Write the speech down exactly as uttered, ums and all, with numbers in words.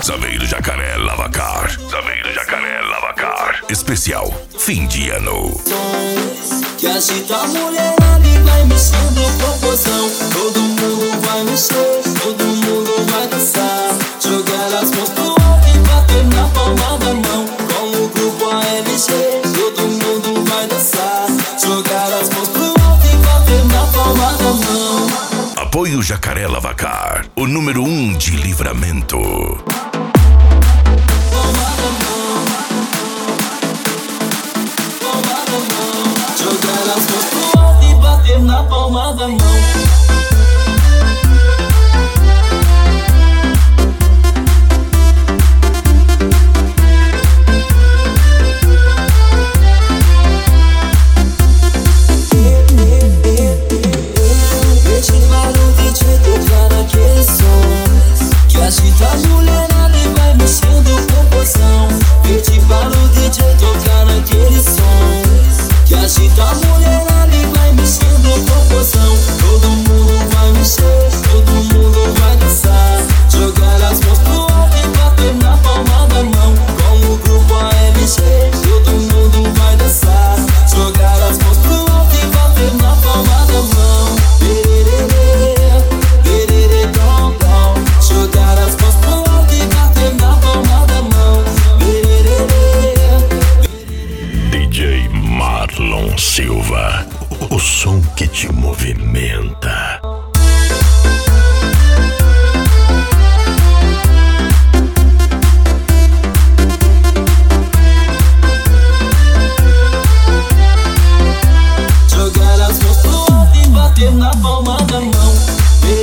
Saveiro Jacaré Lavacar. Saveiro Jacaré Lavacar. Especial fim de ano. Que agita a mulherada e vai mexendo proporção. Todo mundo vai mexer, todo mundo vai dançar. Jogar as mãos pro alto e bater na palma da mão. Com o grupo A L G, todo mundo vai dançar. Jogar as mãos pro alto e bater na palma da mão. Apoio Jacaré Lavacar, o número um de Livramento. Jogar as mãos pro alto e bater na palma da mão. Pede para o D J tocar aquele som que agita a mulherada e vai mexendo proporção. Pede para o D J tocar aquele som que agita a mulherada e vai mexendo proporção. Todo mundo vai mexer, todo mundo vai dançar. Jogar as mãos pro alto e bater na palma da mão. Com o grupo A L G, todo mundo vai dançar. Jogar as mãos pro alto e bater na palma da mão. Pererê, pererê, dom, dom. Jogar as mãos pro alto e bater na palma da mão. Pererê. D J Marlon Silva, o som que te movimenta. Jogar as mãos pro alto e bater na palma da mão.